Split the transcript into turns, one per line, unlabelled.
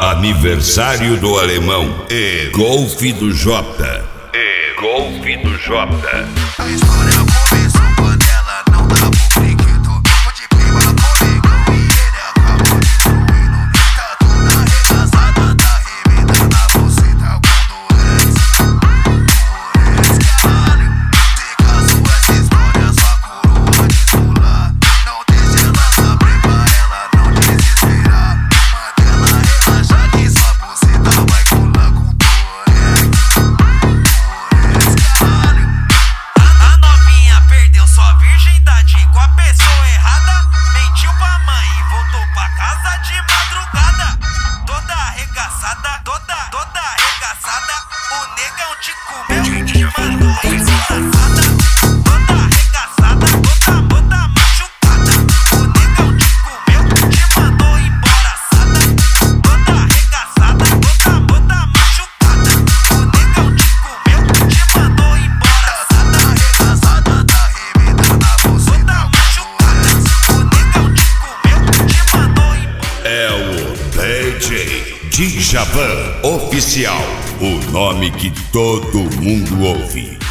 Aniversário do alemão e Golfe do Jota. Golfe do Jota.
A história começou quando ela não dava o brinquedo. Pode prima comigo e ele acabou destruindo. Tá toda arregaçada, tá arrebentando a buceta com doença. Caralho, tem caso essa história, sua coroa de pular. Não deixa ela saber pra ela não desesperar. Manda ela relaxar que sua buceta vai colar com doença. Perdeu sua virgindade com a pessoa errada. Mentiu pra mãe e voltou pra casa de madrugada. Toda arregaçada, toda arregaçada. O negão te comeu, te mandou enlaçada. Toda arregaçada, toda machucada. O negão te comeu, te mandou embora-çada. Toda arregaçada, toda machucada. O negão te comeu, te mandou embora-çada. Arregaçada, tá arrebentando a buceta machucada. O negão te comeu, te mandou embora.
É o DJ Djavan Oficial, o nome que todo mundo ouve.